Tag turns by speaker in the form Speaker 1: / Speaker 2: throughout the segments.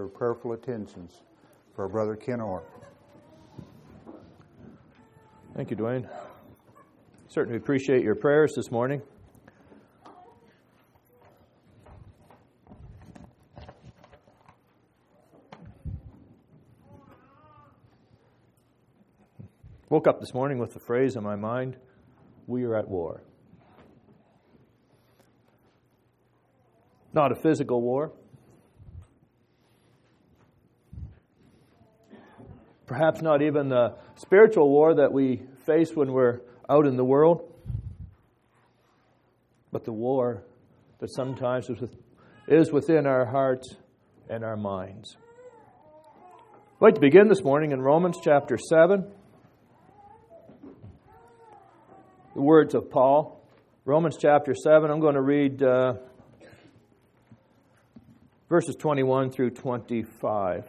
Speaker 1: your prayerful attentions for our brother Ken Orr.
Speaker 2: Thank you, Dwayne. Certainly appreciate your prayers this morning. Woke up this morning with the phrase in my mind, "We are at war." Not a physical war. Perhaps not even the spiritual war that we face when we're out in the world, but the war that sometimes is within our hearts and our minds. I'd like to begin this morning in Romans chapter 7. The words of Paul. Romans chapter 7, I'm going to read verses 21 through 25.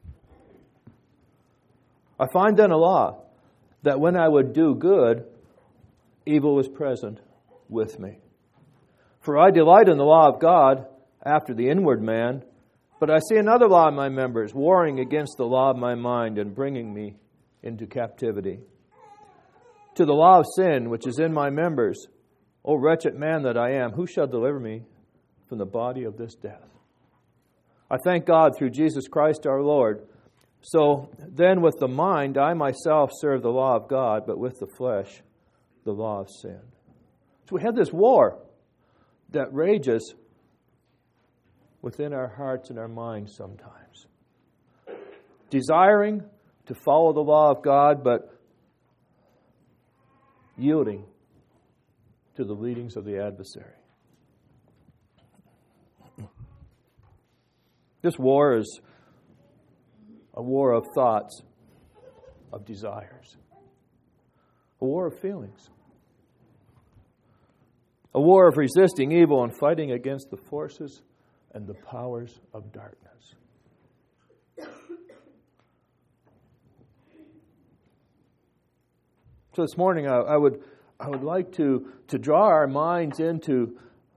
Speaker 2: I find then a law, that when I would do good, evil was present with me. For I delight in the law of God after the inward man, but I see another law in my members, warring against the law of my mind and bringing me into captivity. To the law of sin which is in my members, O wretched man that I am, who shall deliver me from the body of this death? I thank God through Jesus Christ our Lord. So then with the mind I myself serve the law of God, but with the flesh the law of sin. So we have this war that rages within our hearts and our minds sometimes. Desiring to follow the law of God, but yielding to the leadings of the adversary. This war is a war of thoughts, of desires, a war of feelings, a war of resisting evil and fighting against the forces and the powers of darkness. So this morning I would like to draw our minds into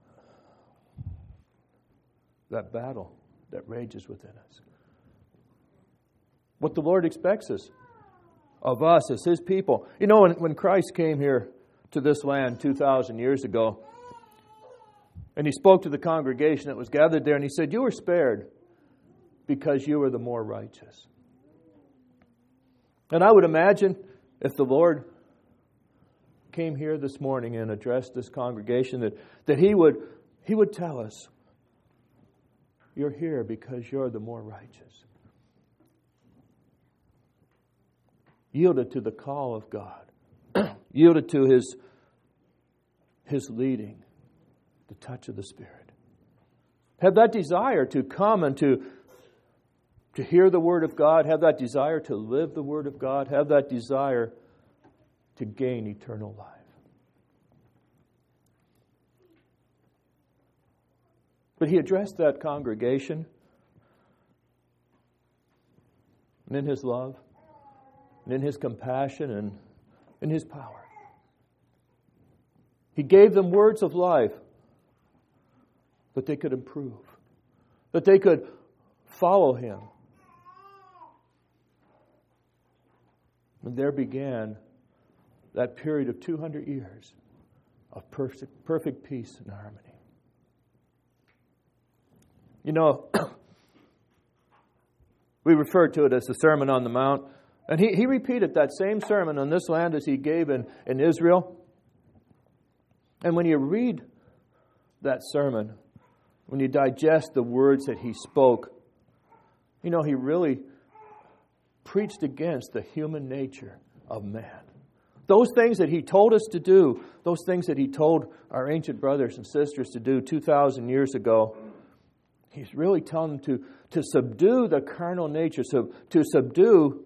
Speaker 2: that battle that rages within us. What the Lord expects of us as His people. You know, when Christ came here to this land 2,000 years ago, and He spoke to the congregation that was gathered there, and He said, "You were spared because you were the more righteous." And I would imagine if the Lord came here this morning and addressed this congregation, that He would tell us, "You're here because you're the more righteous." Yielded to the call of God. Yielded to His leading, the touch of the Spirit. Have that desire to come and to hear the Word of God. Have that desire to live the Word of God. Have that desire to gain eternal life. But He addressed that congregation, and in His love, and in His compassion, and in His power. He gave them words of life that they could improve, that they could follow Him. And there began that period of 200 years of perfect peace and harmony. You know, we refer to it as the Sermon on the Mount. And he repeated that same sermon on this land as He gave in Israel. And when you read that sermon, when you digest the words that He spoke, you know, He really preached against the human nature of man. Those things that He told us to do, those things that He told our ancient brothers and sisters to do 2,000 years ago, He's really telling them to subdue the carnal nature, to subdue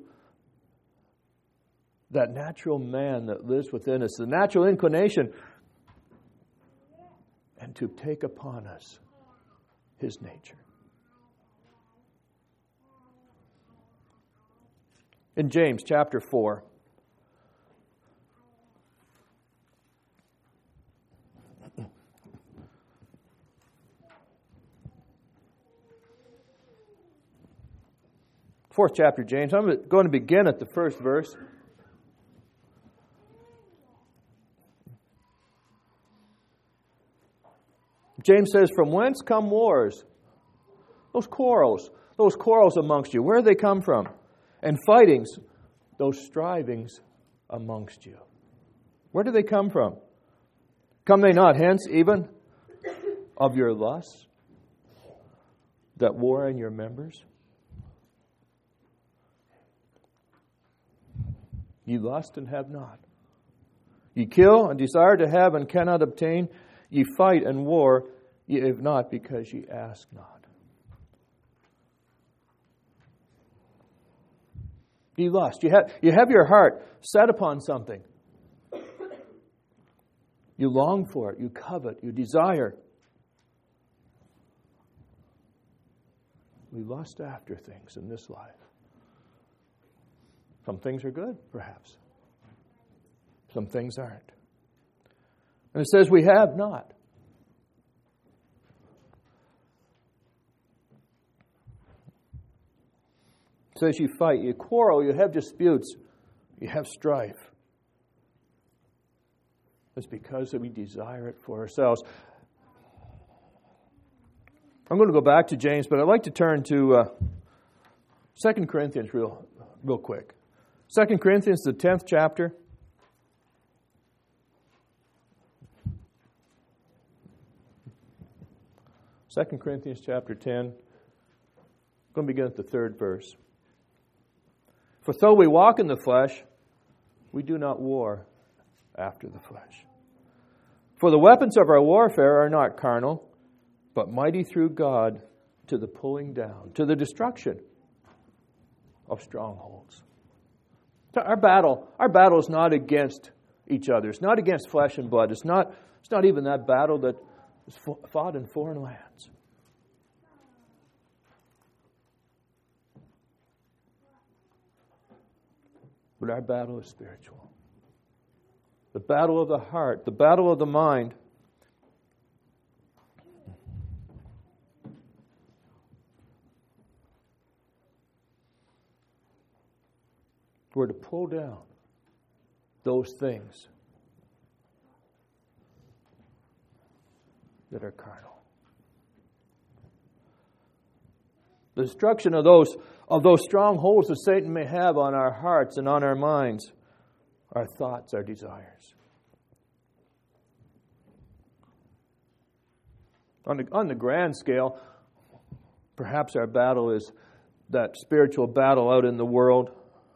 Speaker 2: that natural man that lives within us, the natural inclination, and to take upon us His nature. In James chapter 4, 4th chapter of James. I'm going to begin at the first verse. James says, "From whence come wars?" Those quarrels amongst you. Where do they come from? "And fightings," those strivings amongst you. Where do they come from? "Come they not hence even of your lusts that war in your members? Ye lust and have not. Ye kill and desire to have and cannot obtain. Ye fight and war, ye have not because ye ask not." You lust. You have your heart set upon something. You long for it. You covet. You desire. We lust after things in this life. Some things are good, perhaps. Some things aren't. And it says we have not. It says you fight, you quarrel, you have disputes, you have strife. It's because we desire it for ourselves. I'm going to go back to James, but I'd like to turn to 2 Corinthians real quick. 2 Corinthians, the 10th chapter. Second Corinthians chapter 10. I'm going to begin at the 3rd verse. "For though we walk in the flesh, we do not war after the flesh. For the weapons of our warfare are not carnal, but mighty through God to the pulling down, to the destruction of strongholds." Our battle is not against each other. It's not against flesh and blood. It's not even that battle that is fought in foreign lands. But our battle is spiritual. The battle of the heart, the battle of the mind. We're to pull down those things that are carnal. The destruction of those strongholds that Satan may have on our hearts and on our minds, our thoughts, our desires. On the grand scale, perhaps our battle is that spiritual battle out in the world.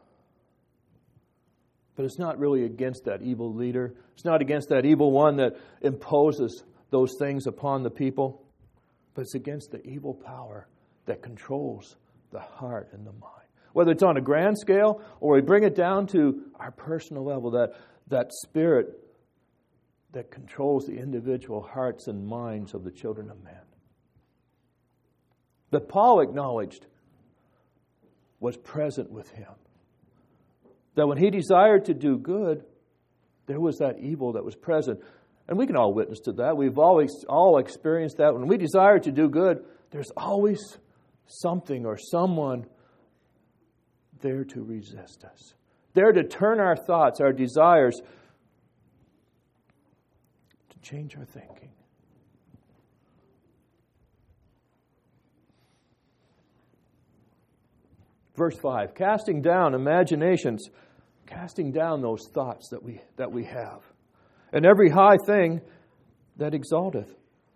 Speaker 2: But it's not really against that evil leader. It's not against that evil one that imposes those things upon the people. But it's against the evil power that controls the heart and the mind. Whether it's on a grand scale or we bring it down to our personal level, that spirit that controls the individual hearts and minds of the children of man. That Paul acknowledged was present with him. That when he desired to do good, there was that evil that was present. And we can all witness to that. We've all experienced that. When we desire to do good, there's always something or someone there to resist us. There to turn our thoughts, our desires, to change our thinking. Verse 5, casting down imaginations, casting down those thoughts that we have, and every high thing that exalteth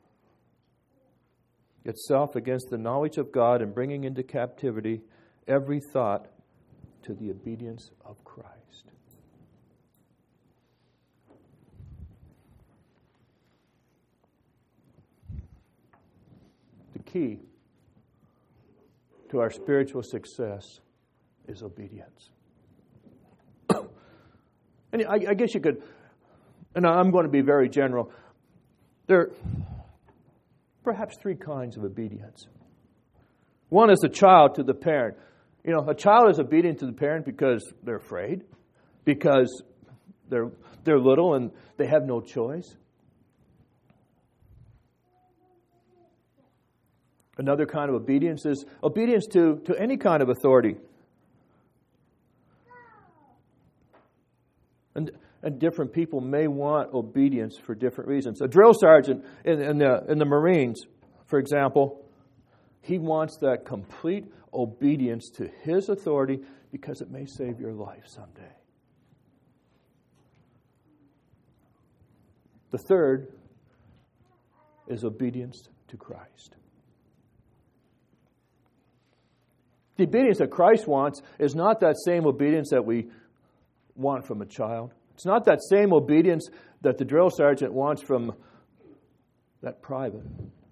Speaker 2: itself against the knowledge of God, and bringing into captivity every thought to the obedience of Christ. The key to our spiritual success is obedience. And I guess you could, and I'm going to be very general, there are perhaps 3 kinds of obedience. One is a child to the parent. You know, a child is obedient to the parent because they're afraid, because they're little and they have no choice. Another kind of obedience is obedience to any kind of authority. And different people may want obedience for different reasons. A drill sergeant in the Marines, for example, he wants that complete obedience to his authority because it may save your life someday. The third is obedience to Christ. The obedience that Christ wants is not that same obedience that we want from a child. It's not that same obedience that the drill sergeant wants from that private.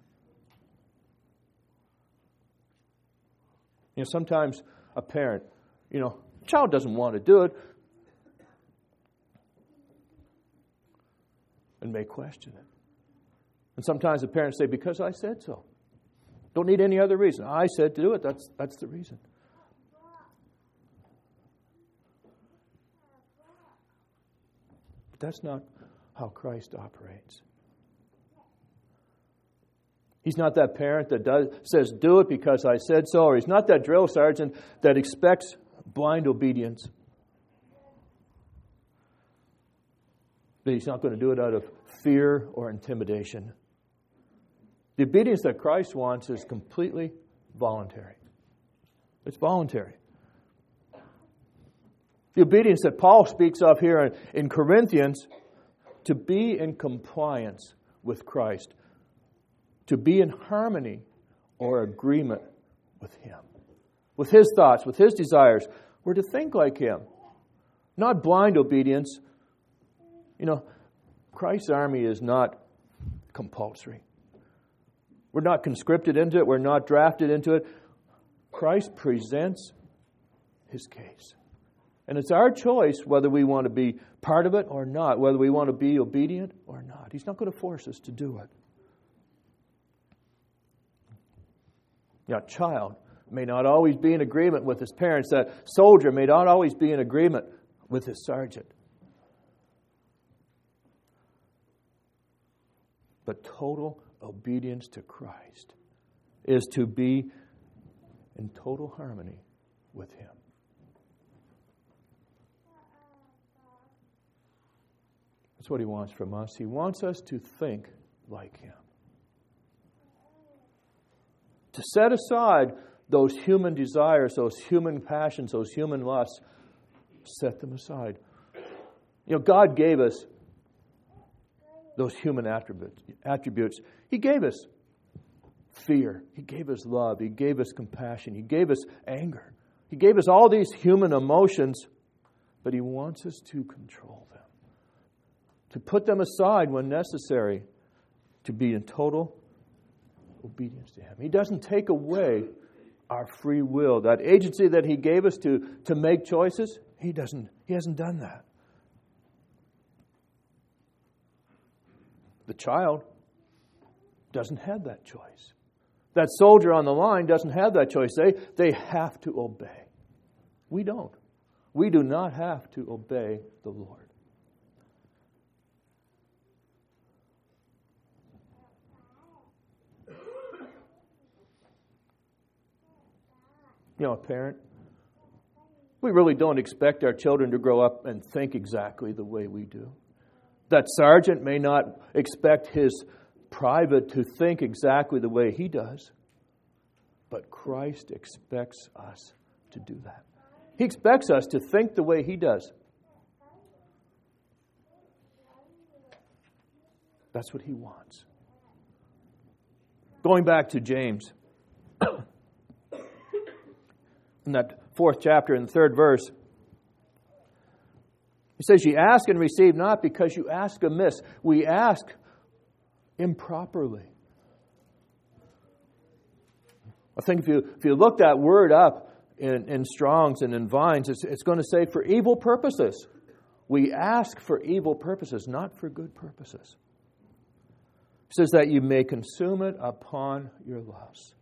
Speaker 2: Sometimes a parent, child doesn't want to do it and may question it. And sometimes the parents say, because I said so. Don't need any other reason. I said to do it. That's the reason. But that's not how Christ operates. He's not that parent that says, do it because I said so. Or he's not that drill sergeant that expects blind obedience. That he's not going to do it out of fear or intimidation. The obedience that Christ wants is completely voluntary. It's voluntary. The obedience that Paul speaks of here in Corinthians, to be in compliance with Christ, to be in harmony or agreement with Him, with His thoughts, with His desires. We're to think like Him, not blind obedience. Christ's army is not compulsory. We're not conscripted into it. We're not drafted into it. Christ presents His case. And it's our choice whether we want to be part of it or not, whether we want to be obedient or not. He's not going to force us to do it. A child may not always be in agreement with his parents. That soldier may not always be in agreement with his sergeant. But total obedience to Christ is to be in total harmony with Him. That's what He wants from us. He wants us to think like Him. To set aside those human desires, those human passions, those human lusts, set them aside. God gave us those human attributes. He gave us fear. He gave us love. He gave us compassion. He gave us anger. He gave us all these human emotions, but He wants us to control them, to put them aside when necessary, to be in total obedience to Him. He doesn't take away our free will, that agency that He gave us to make choices. He hasn't done that. The child doesn't have that choice. That soldier on the line doesn't have that choice. They have to obey. We don't. We do not have to obey the Lord. A parent, we really don't expect our children to grow up and think exactly the way we do. That sergeant may not expect his private to think exactly the way he does, but Christ expects us to do that. He expects us to think the way He does. That's what He wants. Going back to James, in that 4th chapter, in the 3rd verse, he says, "You ask and receive not because you ask amiss." We ask improperly. I think if you look that word up in Strong's and in Vine's, it's going to say for evil purposes. We ask for evil purposes, not for good purposes. It says that you may consume it upon your lusts.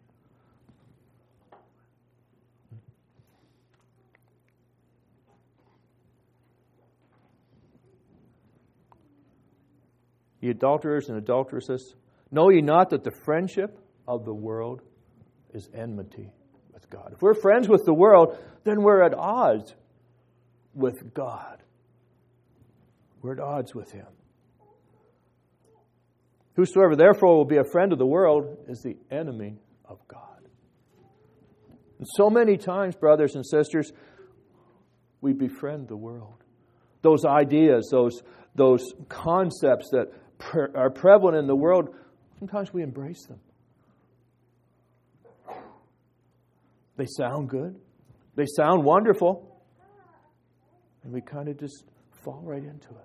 Speaker 2: Ye adulterers and adulteresses, know ye not that the friendship of the world is enmity with God? If we're friends with the world, then we're at odds with God. We're at odds with Him. Whosoever therefore will be a friend of the world is the enemy of God. And so many times, brothers and sisters, we befriend the world. Those ideas, those concepts that are prevalent in the world, sometimes we embrace them. They sound good. They sound wonderful. And we kind of just fall right into it.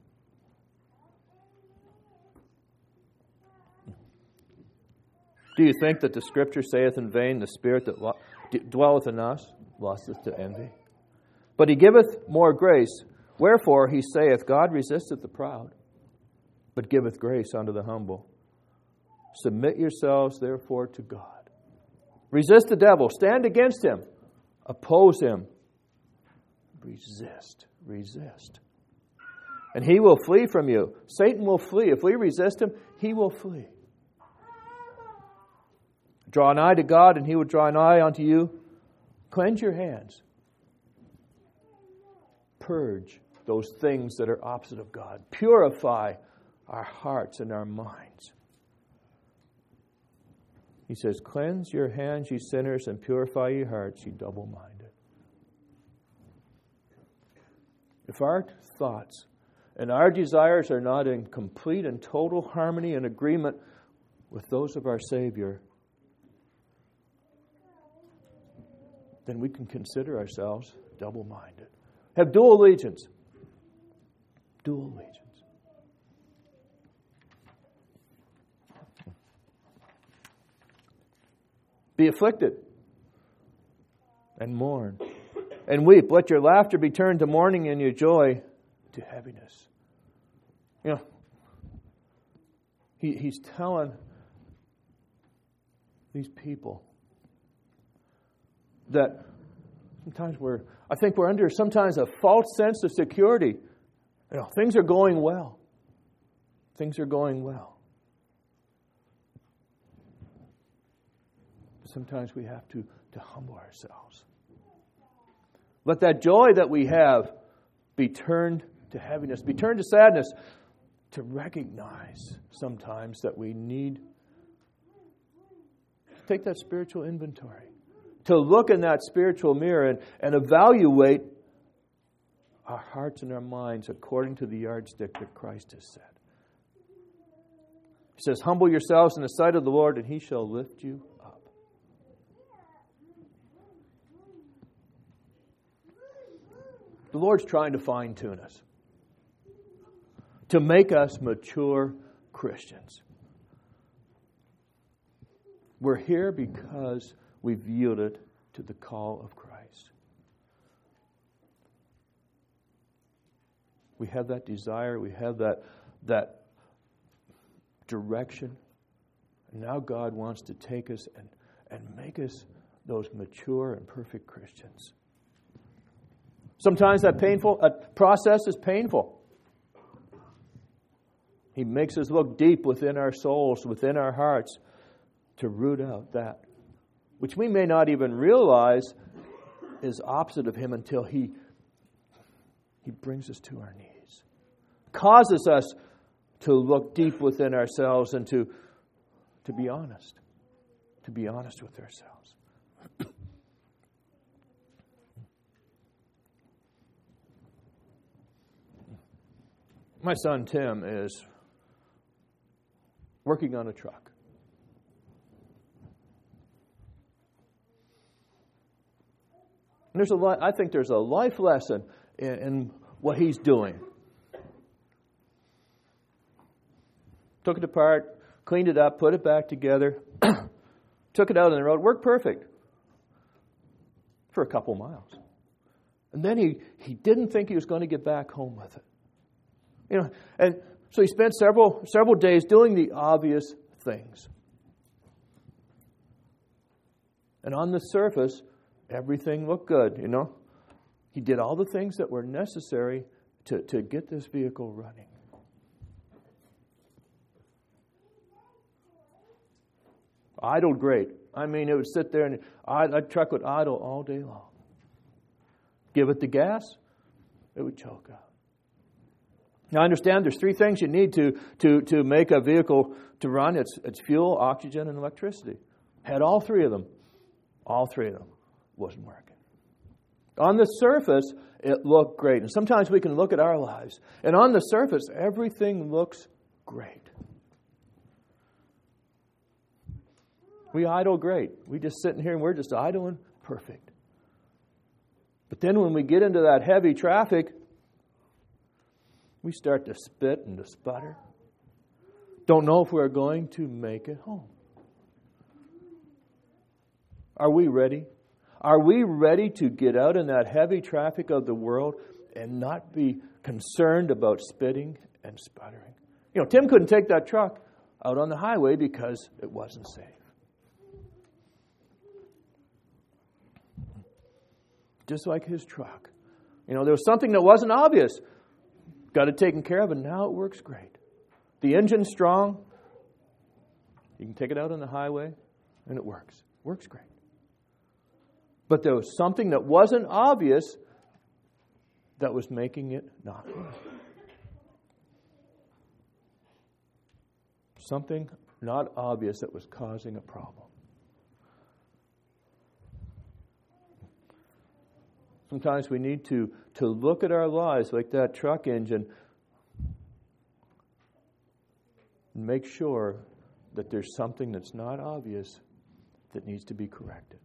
Speaker 2: Do you think that the Scripture saith in vain, the Spirit that dwelleth in us lusteth to envy? But He giveth more grace. Wherefore He saith, God resisteth the proud, but giveth grace unto the humble. Submit yourselves therefore to God. Resist the devil. Stand against him. Oppose him. Resist. And he will flee from you. Satan will flee. If we resist him, he will flee. Draw nigh to God, and He will draw nigh unto you. Cleanse your hands. Purge those things that are opposite of God. Purify our hearts and our minds. He says, cleanse your hands, ye sinners, and purify your hearts, ye double-minded. If our thoughts and our desires are not in complete and total harmony and agreement with those of our Savior, then we can consider ourselves double-minded. Have dual allegiance. Dual allegiance. Be afflicted and mourn and weep. Let your laughter be turned to mourning and your joy to heaviness. You know, he's telling these people that sometimes I think we're under sometimes a false sense of security. You know, things are going well. Things are going well. Sometimes we have to humble ourselves. Let that joy that we have be turned to heaviness, be turned to sadness, to recognize sometimes that we need to take that spiritual inventory, to look in that spiritual mirror and evaluate our hearts and our minds according to the yardstick that Christ has set. He says, humble yourselves in the sight of the Lord, and He shall lift you up. The Lord's trying to fine-tune us, to make us mature Christians. We're here because we've yielded to the call of Christ. We have that desire, we have that direction. And now God wants to take us and make us those mature and perfect Christians. Sometimes that process is painful. He makes us look deep within our souls, within our hearts, to root out that which we may not even realize is opposite of Him until He brings us to our knees, causes us to look deep within ourselves and to be honest with ourselves. My son Tim is working on a truck. And I think there's a life lesson in what he's doing. Took it apart, cleaned it up, put it back together, took it out on the road, worked perfect for a couple miles. And then he didn't think he was going to get back home with it. You know, and so he spent several days doing the obvious things. And on the surface, everything looked good, you know. He did all the things that were necessary to get this vehicle running. Idled great. I mean, it would sit there and that truck would idle all day long. Give it the gas, it would choke out. Now, I understand there's 3 things you need to make a vehicle to run. It's fuel, oxygen, and electricity. Had all 3 of them. All 3 of them wasn't working. On the surface, it looked great. And sometimes we can look at our lives, and on the surface, everything looks great. We idle great. We just sitting here and we're just idling perfect. But then when we get into that heavy traffic, we start to spit and to sputter. Don't know if we're going to make it home. Are we ready? Are we ready to get out in that heavy traffic of the world and not be concerned about spitting and sputtering? You know, Tim couldn't take that truck out on the highway because it wasn't safe. Just like his truck. You know, there was something that wasn't obvious. Got it taken care of, and now it works great. The engine's strong. You can take it out on the highway, and it works. Works great. But there was something that wasn't obvious that was making it not work. Something not obvious that was causing a problem. Sometimes we need to look at our lives like that truck engine and make sure that there's something that's not obvious that needs to be corrected.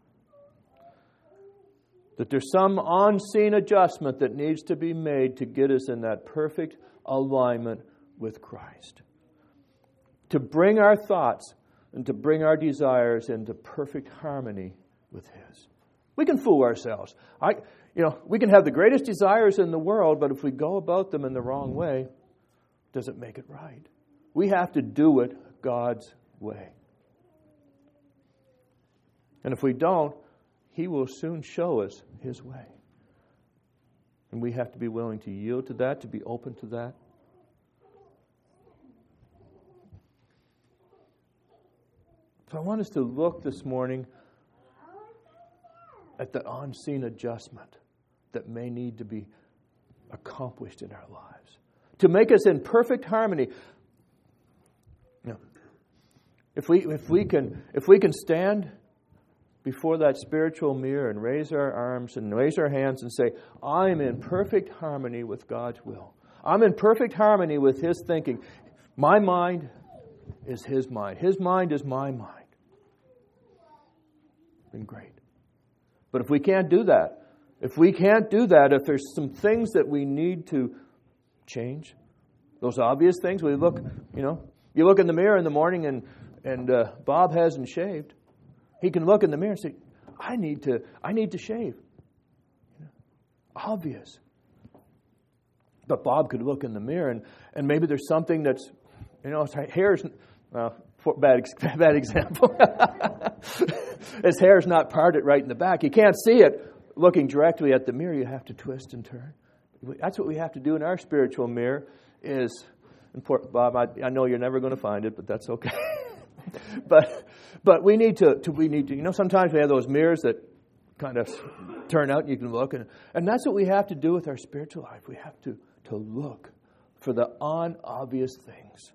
Speaker 2: That there's some on-scene adjustment that needs to be made to get us in that perfect alignment with Christ. To bring our thoughts and to bring our desires into perfect harmony with His. We can fool ourselves. We can have the greatest desires in the world, but if we go about them in the wrong way, does it make it right? We have to do it God's way. And if we don't, He will soon show us His way. And we have to be willing to yield to that, to be open to that. So I want us to look this morning at the on-scene adjustment that may need to be accomplished in our lives to make us in perfect harmony. You know, if we can stand before that spiritual mirror and raise our arms and raise our hands and say, I'm in perfect harmony with God's will. I'm in perfect harmony with His thinking. My mind is His mind. His mind is my mind. Been great. But if we can't do that, if there's some things that we need to change, those obvious things, you look in the mirror in the morning and Bob hasn't shaved. He can look in the mirror and say, I need to shave. Obvious. But Bob could look in the mirror and maybe there's something that's, his hair's, bad example. His hair's not parted right in the back. You can't see it looking directly at the mirror. You have to twist and turn. That's what we have to do in our spiritual mirror is, Bob, I know you're never going to find it, but that's okay. But we need to, sometimes we have those mirrors that kind of turn out and you can look. And that's what we have to do with our spiritual life. We have to look for the unobvious things.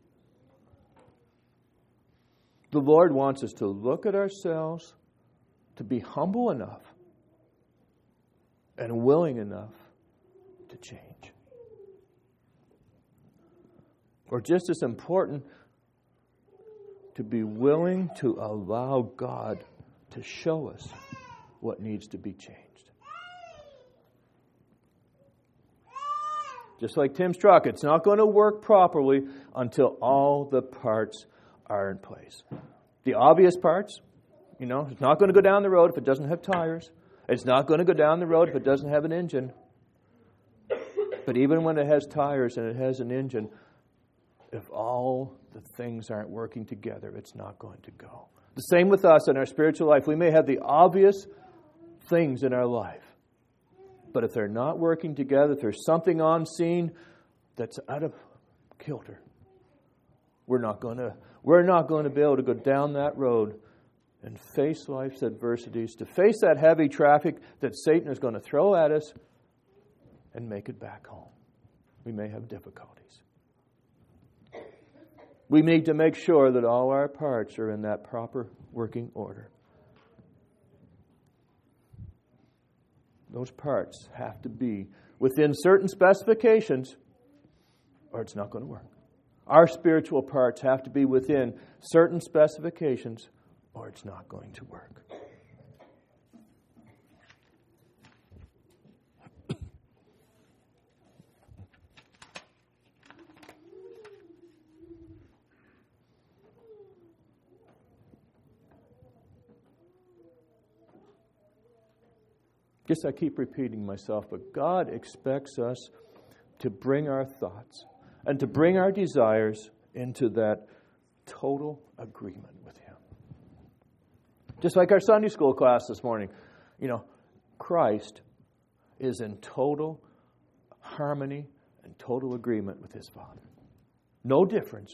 Speaker 2: The Lord wants us to look at ourselves, to be humble enough and willing enough to change. Or just as important, to be willing to allow God to show us what needs to be changed. Just like Tim's truck, it's not going to work properly until all the parts are in place. The obvious parts, it's not going to go down the road if it doesn't have tires. It's not going to go down the road if it doesn't have an engine. But even when it has tires and it has an engine, if all the things aren't working together, it's not going to go. The same with us in our spiritual life. We may have the obvious things in our life, but if they're not working together, if there's something on scene that's out of kilter, we're not going to be able to go down that road and face life's adversities, to face that heavy traffic that Satan is going to throw at us and make it back home. we may have difficulties. We need to make sure that all our parts are in that proper working order. Those parts have to be within certain specifications, or it's not going to work. Our spiritual parts have to be within certain specifications, or it's not going to work. Guess I keep repeating myself, but God expects us to bring our thoughts and to bring our desires into that total agreement with Him. Just like our Sunday school class this morning, Christ is in total harmony and total agreement with His Father. No difference.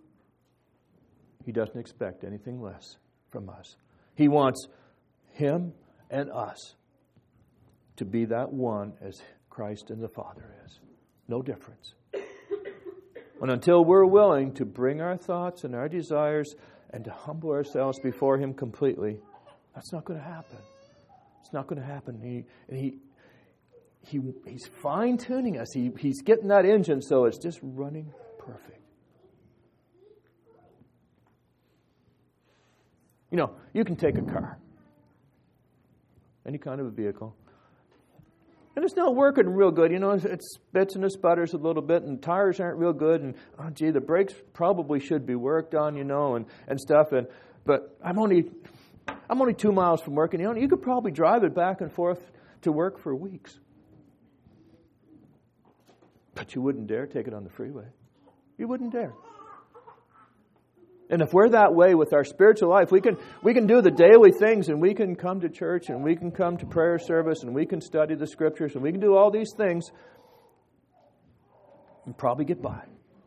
Speaker 2: He doesn't expect anything less from us. He wants Him and us to be that one as Christ and the Father is. No difference. And until we're willing to bring our thoughts and our desires and to humble ourselves before Him completely, that's not going to happen. It's not going to happen. He's fine-tuning us. He's getting that engine so it's just running perfect. You can take a car, any kind of a vehicle, and it's not working real good. It spits and it sputters a little bit, and tires aren't real good, and the brakes probably should be worked on, and stuff. But I'm only 2 miles from work, and you could probably drive it back and forth to work for weeks. But you wouldn't dare take it on the freeway. You wouldn't dare. And if we're that way with our spiritual life, we can do the daily things, and we can come to church, and we can come to prayer service, and we can study the Scriptures, and we can do all these things and probably get by.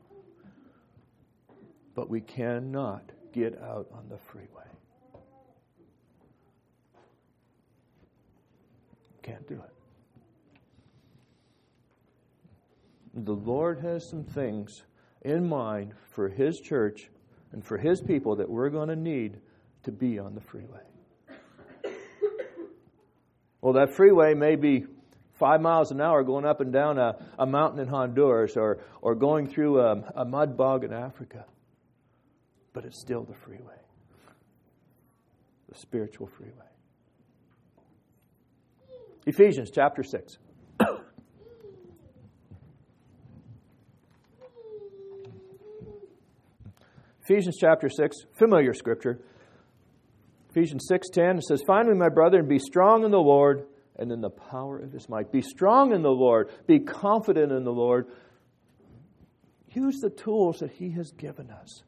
Speaker 2: But we cannot get out on the freeway. Can't do it. The Lord has some things in mind for His church and for His people that we're going to need to be on the freeway. Well, that freeway may be 5 miles an hour going up and down a mountain in Honduras or going through a mud bog in Africa. But it's still the freeway. The spiritual freeway. Ephesians chapter 6. Ephesians chapter 6, familiar scripture. Ephesians 6:10, it says, "Finally, my brethren, be strong in the Lord and in the power of His might." Be strong in the Lord. Be confident in the Lord. Use the tools that He has given us.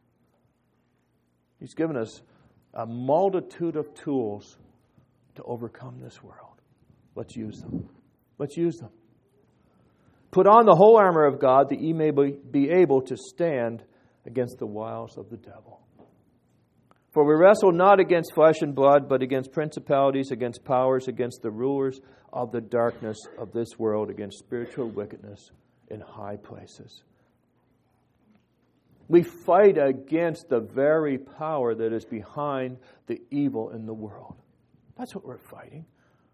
Speaker 2: He's given us a multitude of tools to overcome this world. Let's use them. Let's use them. Put on the whole armor of God that ye may be able to stand against the wiles of the devil. For we wrestle not against flesh and blood, but against principalities, against powers, against the rulers of the darkness of this world, against spiritual wickedness in high places. We fight against the very power that is behind the evil in the world. That's what we're fighting.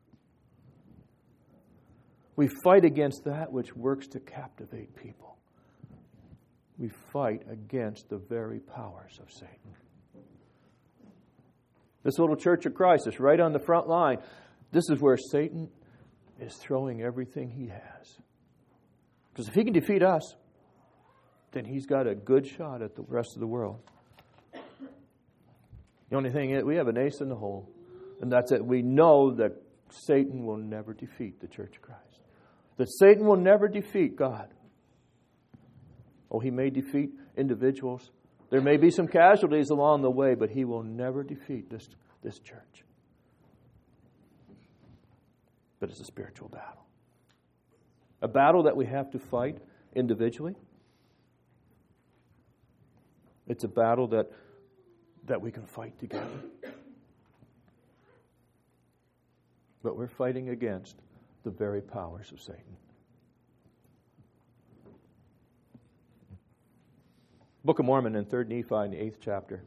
Speaker 2: We fight against that which works to captivate people. We fight against the very powers of Satan. This little Church of Christ is right on the front line. This is where Satan is throwing everything he has. Because if he can defeat us, then he's got a good shot at the rest of the world. The only thing is, we have an ace in the hole, and that's it. We know that Satan will never defeat the Church of Christ. That Satan will never defeat God. Oh, he may defeat individuals. There may be some casualties along the way, but he will never defeat this church. But it's a spiritual battle. A battle that we have to fight individually. It's a battle that we can fight together. But we're fighting against the very powers of Satan. Book of Mormon in 3rd Nephi in the 8th chapter.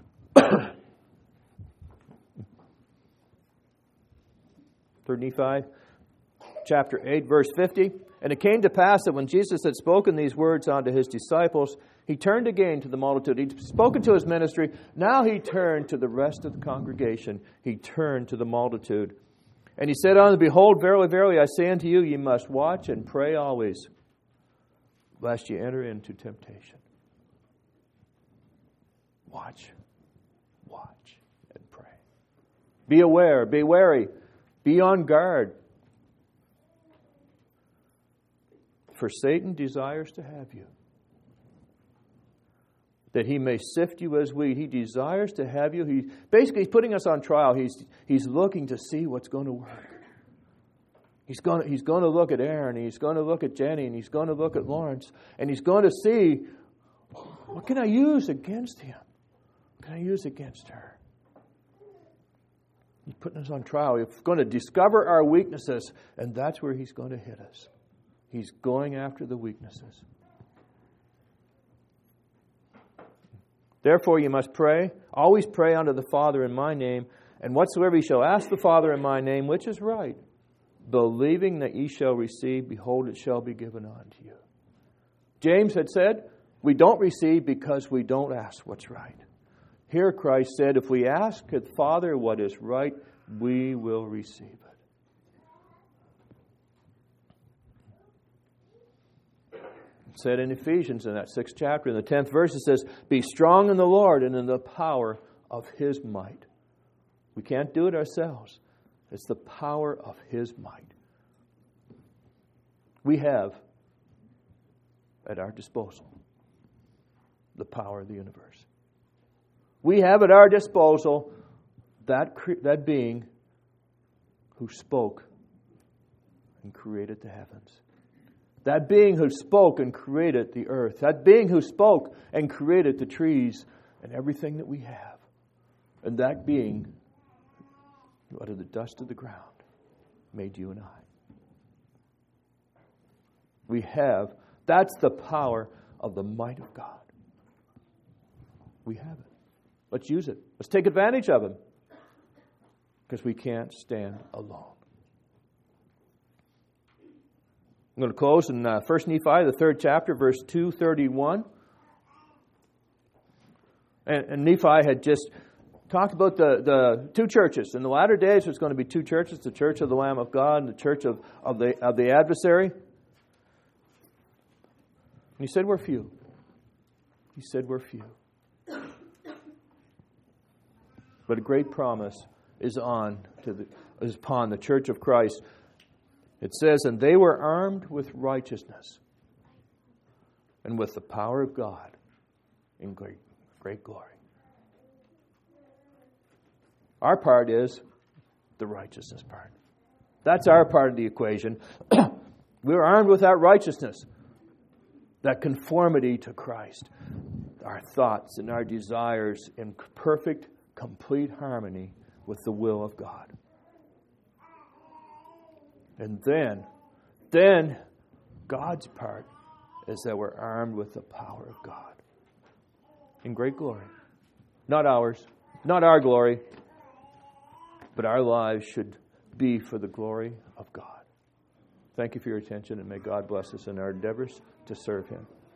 Speaker 2: 3rd Nephi, chapter 8, verse 50. And it came to pass that when Jesus had spoken these words unto his disciples, he turned again to the multitude. He'd spoken to his ministry. Now he turned to the rest of the congregation. He turned to the multitude. And he said unto them, Behold, verily, verily, I say unto you, ye must watch and pray always, lest ye enter into temptation. Watch, and pray. Be aware, be wary, be on guard. For Satan desires to have you, that he may sift you as wheat. He desires to have you. He's putting us on trial. He's looking to see what's going to work. He's going to look at Aaron, and he's going to look at Jenny, and he's going to look at Lawrence, and he's going to see, what can I use against him? What can I use against her? He's putting us on trial. He's going to discover our weaknesses, and that's where he's going to hit us. He's going after the weaknesses. Therefore you must pray. Always pray unto the Father in my name. And whatsoever ye shall ask the Father in my name, which is right, believing that ye shall receive, behold, it shall be given unto you. James had said, we don't receive because we don't ask what's right. Here Christ said, if we ask the Father what is right, we will receive it. It said in Ephesians in that 6th chapter, in the 10th verse, it says, be strong in the Lord and in the power of His might. We can't do it ourselves. It's the power of His might. We have at our disposal the power of the universe. We have at our disposal that being who spoke and created the heavens. That being who spoke and created the earth. That being who spoke and created the trees and everything that we have. And that being who out of the dust of the ground made you and I. We have, that's the power of the might of God. We have it. Let's use it. Let's take advantage of Him. Because we can't stand alone. I'm going to close in 1 Nephi, the 3rd chapter, verse 231. And Nephi had just talked about the two churches. In the latter days, there's going to be two churches, the church of the Lamb of God and the church of the adversary. And he said, we're few. He said, we're few. But a great promise is upon the church of Christ. It says, and they were armed with righteousness and with the power of God in great glory. Our part is the righteousness part. That's our part of the equation. We're armed with that righteousness, that conformity to Christ, our thoughts and our desires in perfect, complete harmony with the will of God. And then God's part is that we're armed with the power of God in great glory. Not ours, not our glory, but our lives should be for the glory of God. Thank you for your attention, and may God bless us in our endeavors to serve Him.